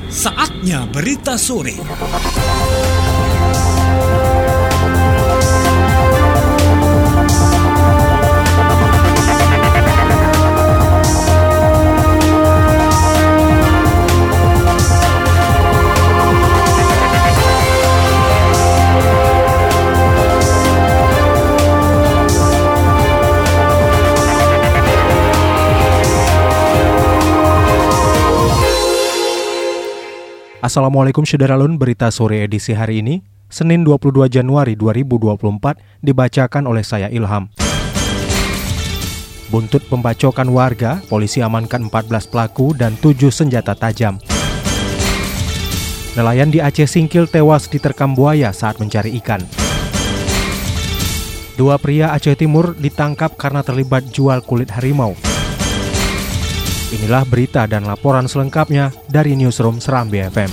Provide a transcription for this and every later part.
Saatnya berita sore. Assalamualaikum Syederalun, berita sore edisi hari ini, Senin 22 Januari 2024, dibacakan oleh saya Ilham. Buntut pembacokan warga, polisi amankan 14 pelaku dan 7 senjata tajam. Nelayan di Aceh Singkil tewas diterkam buaya saat mencari ikan. 2 pria Aceh Timur ditangkap karena terlibat jual kulit harimau. Inilah berita dan laporan selengkapnya dari Newsroom Serambi FM.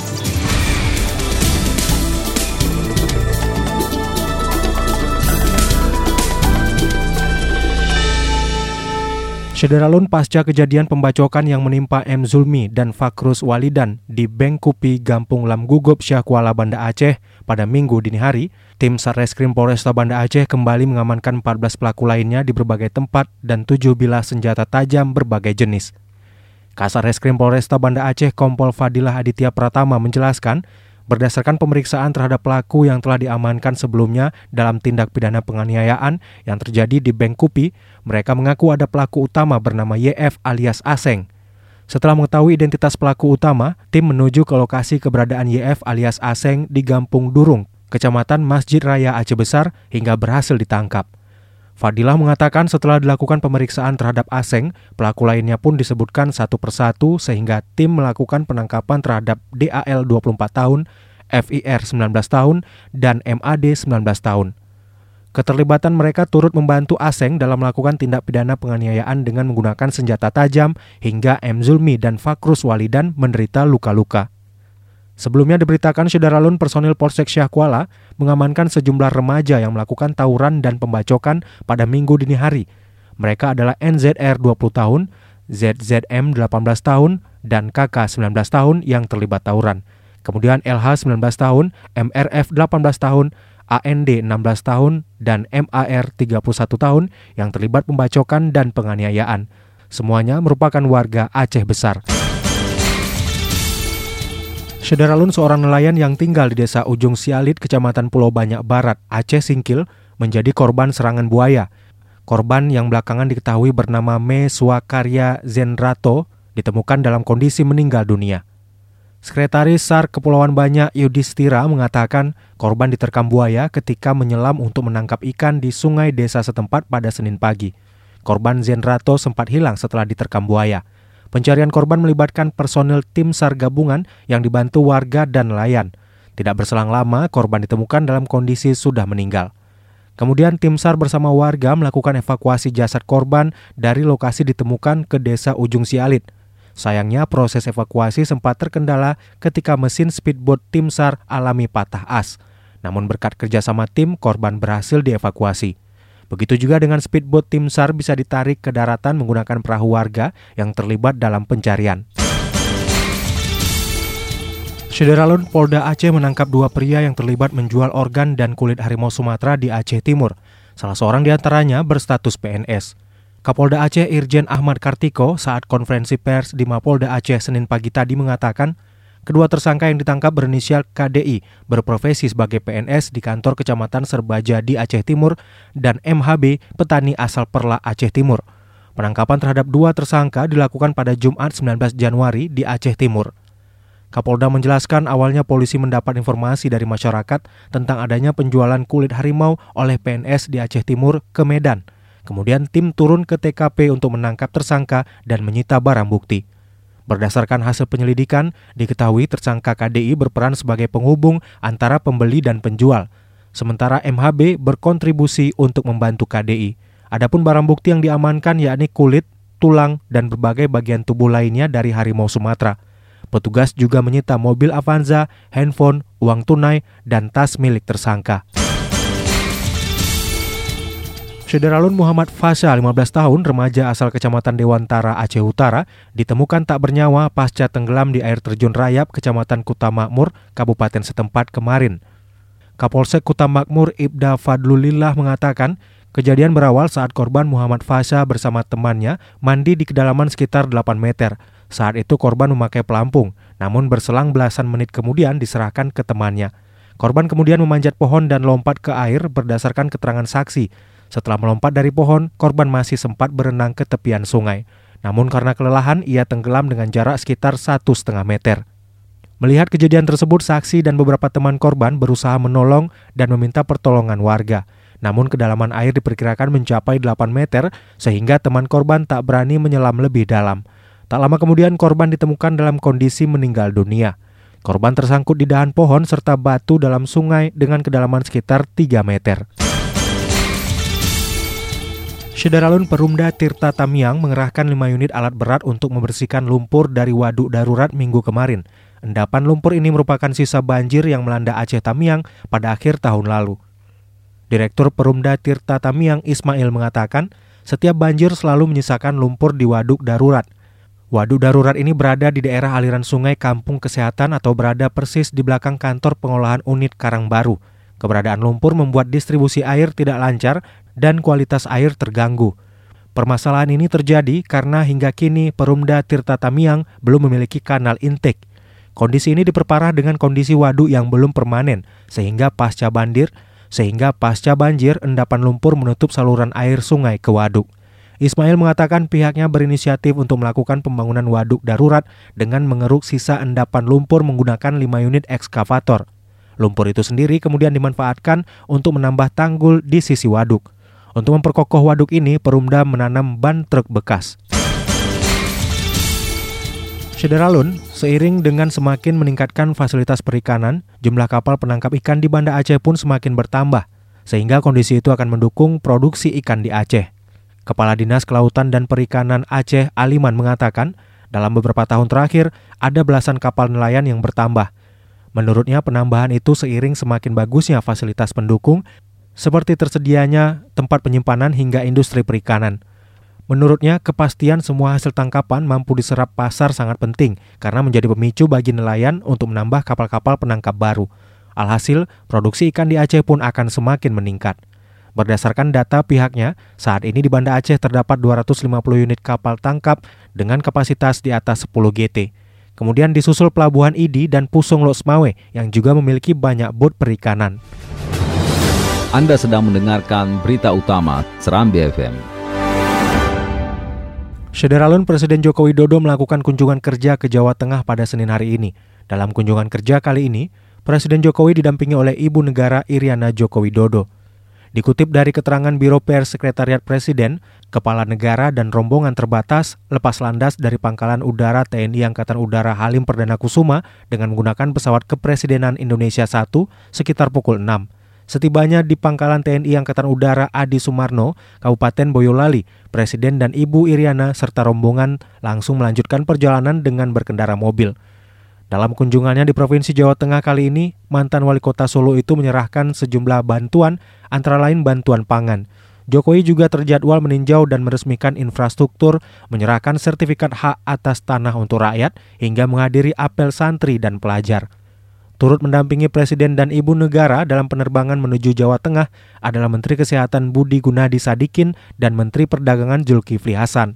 Syederalun, pasca kejadian pembacokan yang menimpa M. Zulmi dan Fakrus Walidan di Beng Kupi, Gampung Lam Gugup, Syahkuala, Banda Aceh pada Minggu dini hari, tim Satreskrim Polresta Banda Aceh kembali mengamankan 14 pelaku lainnya di berbagai tempat dan 7 bilah senjata tajam berbagai jenis. Kasareskrim Polresta Banda Aceh Kompol Fadilah Aditya Pratama menjelaskan, berdasarkan pemeriksaan terhadap pelaku yang telah diamankan sebelumnya dalam tindak pidana penganiayaan yang terjadi di Beng Kupi, mereka mengaku ada pelaku utama bernama YF alias Aseng. Setelah mengetahui identitas pelaku utama, tim menuju ke lokasi keberadaan YF alias Aseng di Gampung Durung, Kecamatan Masjid Raya Aceh Besar, hingga berhasil ditangkap. Fadilah mengatakan setelah dilakukan pemeriksaan terhadap Aseng, pelaku lainnya pun disebutkan satu persatu sehingga tim melakukan penangkapan terhadap DAL 24 tahun, FIR 19 tahun, dan MAD 19 tahun. Keterlibatan mereka turut membantu Aseng dalam melakukan tindak pidana penganiayaan dengan menggunakan senjata tajam hingga M. Zulmi dan Fakrus Walidan menderita luka-luka. Sebelumnya diberitakan Syederalun, personil Polsek Syahkuala mengamankan sejumlah remaja yang melakukan tawuran dan pembacokan pada Minggu dini hari. Mereka adalah NZR 20 tahun, ZZM 18 tahun, dan KK 19 tahun yang terlibat tawuran. Kemudian LH 19 tahun, MRF 18 tahun, AND 16 tahun, dan MAR 31 tahun yang terlibat pembacokan dan penganiayaan. Semuanya merupakan warga Aceh Besar. Syederalun, seorang nelayan yang tinggal di desa Ujung Sialit, Kecamatan Pulau Banyak Barat, Aceh Singkil, menjadi korban serangan buaya. Korban yang belakangan diketahui bernama Me Swakarya Zenrato ditemukan dalam kondisi meninggal dunia. Sekretaris SAR Kepulauan Banyak Yudhistira mengatakan korban diterkam buaya ketika menyelam untuk menangkap ikan di sungai desa setempat pada Senin pagi. Korban Zenrato sempat hilang setelah diterkam buaya. Pencarian korban melibatkan personil tim SAR gabungan yang dibantu warga dan nelayan. Tidak berselang lama, korban ditemukan dalam kondisi sudah meninggal. Kemudian tim SAR bersama warga melakukan evakuasi jasad korban dari lokasi ditemukan ke desa Ujung Sialit. Sayangnya proses evakuasi sempat terkendala ketika mesin speedboat tim SAR alami patah as. Namun berkat kerjasama tim, korban berhasil dievakuasi. Begitu juga dengan speedboat tim SAR bisa ditarik ke daratan menggunakan perahu warga yang terlibat dalam pencarian. Syederalun, Polda Aceh menangkap 2 pria yang terlibat menjual organ dan kulit harimau Sumatera di Aceh Timur. Salah seorang di antaranya berstatus PNS. Kapolda Aceh Irjen Ahmad Kartiko saat konferensi pers di Mapolda Aceh Senin pagi tadi mengatakan, kedua tersangka yang ditangkap berinisial KDI, berprofesi sebagai PNS di kantor Kecamatan Serbaja di Aceh Timur, dan MHB, petani asal Perla Aceh Timur. Penangkapan terhadap 2 tersangka dilakukan pada Jumat 19 Januari di Aceh Timur. Kapolda menjelaskan awalnya polisi mendapat informasi dari masyarakat tentang adanya penjualan kulit harimau oleh PNS di Aceh Timur ke Medan. Kemudian tim turun ke TKP untuk menangkap tersangka dan menyita barang bukti. Berdasarkan hasil penyelidikan, diketahui tersangka KDI berperan sebagai penghubung antara pembeli dan penjual. Sementara MHB berkontribusi untuk membantu KDI. Adapun barang bukti yang diamankan yakni kulit, tulang, dan berbagai bagian tubuh lainnya dari harimau Sumatera. Petugas juga menyita mobil Avanza, handphone, uang tunai, dan tas milik tersangka. Syederalun Muhammad Fasha, 15 tahun, remaja asal Kecamatan Dewantara, Aceh Utara, ditemukan tak bernyawa pasca tenggelam di air terjun Rayap, Kecamatan Kuta Makmur, Kabupaten setempat kemarin. Kapolsek Kuta Makmur Ibda Fadlulillah mengatakan, kejadian berawal saat korban Muhammad Fasha bersama temannya mandi di kedalaman sekitar 8 meter. Saat itu korban memakai pelampung, namun berselang belasan menit kemudian diserahkan ke temannya. Korban kemudian memanjat pohon dan lompat ke air berdasarkan keterangan saksi. Setelah melompat dari pohon, korban masih sempat berenang ke tepian sungai. Namun karena kelelahan, ia tenggelam dengan jarak sekitar 1,5 meter. Melihat kejadian tersebut, saksi dan beberapa teman korban berusaha menolong dan meminta pertolongan warga. Namun kedalaman air diperkirakan mencapai 8 meter, sehingga teman korban tak berani menyelam lebih dalam. Tak lama kemudian korban ditemukan dalam kondisi meninggal dunia. Korban tersangkut di dahan pohon serta batu dalam sungai dengan kedalaman sekitar 3 meter. Syederalun Perumda Tirta Tamiang mengerahkan 5 unit alat berat untuk membersihkan lumpur dari waduk darurat minggu kemarin. Endapan lumpur ini merupakan sisa banjir yang melanda Aceh Tamiang pada akhir tahun lalu. Direktur Perumda Tirta Tamiang Ismail mengatakan, setiap banjir selalu menyisakan lumpur di waduk darurat. Waduk darurat ini berada di daerah aliran sungai Kampung Kesehatan atau berada persis di belakang kantor pengolahan unit Karangbaru. Keberadaan lumpur membuat distribusi air tidak lancar dan kualitas air terganggu. Permasalahan ini terjadi karena hingga kini Perumda Tirta Tamiang belum memiliki kanal intake. Kondisi ini diperparah dengan kondisi waduk yang belum permanen, sehingga pasca banjir endapan lumpur menutup saluran air sungai ke waduk. Ismail mengatakan pihaknya berinisiatif untuk melakukan pembangunan waduk darurat dengan mengeruk sisa endapan lumpur menggunakan 5 unit ekskavator. Lumpur itu sendiri kemudian dimanfaatkan untuk menambah tanggul di sisi waduk. Untuk memperkokoh waduk ini, Perumda menanam ban truk bekas. Syederalun, seiring dengan semakin meningkatkan fasilitas perikanan, jumlah kapal penangkap ikan di Banda Aceh pun semakin bertambah, sehingga kondisi itu akan mendukung produksi ikan di Aceh. Kepala Dinas Kelautan dan Perikanan Aceh, Aliman, mengatakan, dalam beberapa tahun terakhir, ada belasan kapal nelayan yang bertambah. Menurutnya penambahan itu seiring semakin bagusnya fasilitas pendukung seperti tersedianya tempat penyimpanan hingga industri perikanan. Menurutnya kepastian semua hasil tangkapan mampu diserap pasar sangat penting karena menjadi pemicu bagi nelayan untuk menambah kapal-kapal penangkap baru. Alhasil, produksi ikan di Aceh pun akan semakin meningkat. Berdasarkan data pihaknya, saat ini di Banda Aceh terdapat 250 unit kapal tangkap dengan kapasitas di atas 10 GT. Kemudian disusul Pelabuhan Idi dan Pusong Losmawe yang juga memiliki banyak bot perikanan. Anda sedang mendengarkan berita utama Serambi FM. Syederalun Presiden Joko Widodo melakukan kunjungan kerja ke Jawa Tengah pada Senin hari ini. Dalam kunjungan kerja kali ini, Presiden Jokowi didampingi oleh Ibu Negara Iriana Joko Widodo. Dikutip dari keterangan Biro Pers Sekretariat Presiden, Kepala Negara dan rombongan terbatas lepas landas dari Pangkalan Udara TNI Angkatan Udara Halim Perdana Kusuma dengan menggunakan pesawat Kepresidenan Indonesia 1 sekitar pukul 6. Setibanya di Pangkalan TNI Angkatan Udara Adi Sumarno, Kabupaten Boyolali, Presiden dan Ibu Iriana serta rombongan langsung melanjutkan perjalanan dengan berkendara mobil. Dalam kunjungannya di Provinsi Jawa Tengah kali ini, mantan wali kota Solo itu menyerahkan sejumlah bantuan, antara lain bantuan pangan. Jokowi juga terjadwal meninjau dan meresmikan infrastruktur, menyerahkan sertifikat hak atas tanah untuk rakyat, hingga menghadiri apel santri dan pelajar. Turut mendampingi Presiden dan Ibu Negara dalam penerbangan menuju Jawa Tengah adalah Menteri Kesehatan Budi Gunadi Sadikin dan Menteri Perdagangan Zulkifli Hasan.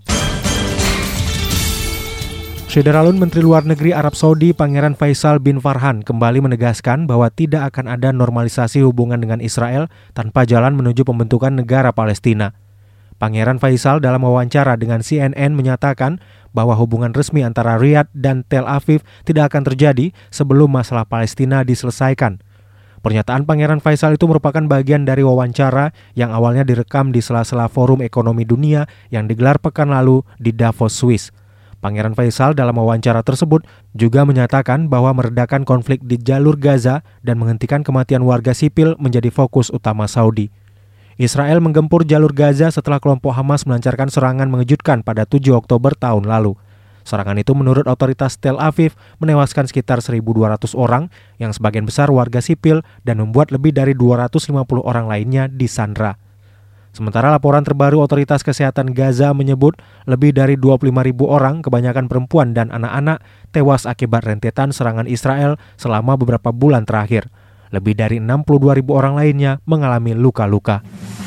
Syederalun Menteri Luar Negeri Arab Saudi Pangeran Faisal bin Farhan kembali menegaskan bahwa tidak akan ada normalisasi hubungan dengan Israel tanpa jalan menuju pembentukan negara Palestina. Pangeran Faisal dalam wawancara dengan CNN menyatakan bahwa hubungan resmi antara Riyadh dan Tel Aviv tidak akan terjadi sebelum masalah Palestina diselesaikan. Pernyataan Pangeran Faisal itu merupakan bagian dari wawancara yang awalnya direkam di sela-sela Forum Ekonomi Dunia yang digelar pekan lalu di Davos, Swiss. Pangeran Faisal dalam wawancara tersebut juga menyatakan bahwa meredakan konflik di jalur Gaza dan menghentikan kematian warga sipil menjadi fokus utama Saudi. Israel menggempur jalur Gaza setelah kelompok Hamas melancarkan serangan mengejutkan pada 7 Oktober tahun lalu. Serangan itu menurut otoritas Tel Aviv menewaskan sekitar 1.200 orang yang sebagian besar warga sipil dan membuat lebih dari 250 orang lainnya disandra. Sementara laporan terbaru Otoritas Kesehatan Gaza menyebut lebih dari 25.000 orang, kebanyakan perempuan dan anak-anak, tewas akibat rentetan serangan Israel selama beberapa bulan terakhir. Lebih dari 62.000 orang lainnya mengalami luka-luka.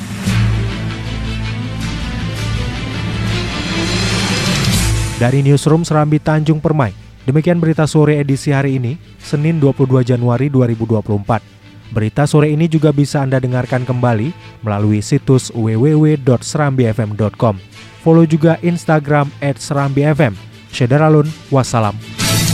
Dari Newsroom Serambi Tanjung Permai, demikian berita sore edisi hari ini, Senin 22 Januari 2024. Berita sore ini juga bisa Anda dengarkan kembali melalui situs www.serambifm.com. Follow juga Instagram @serambifm. Syederalun, wassalam.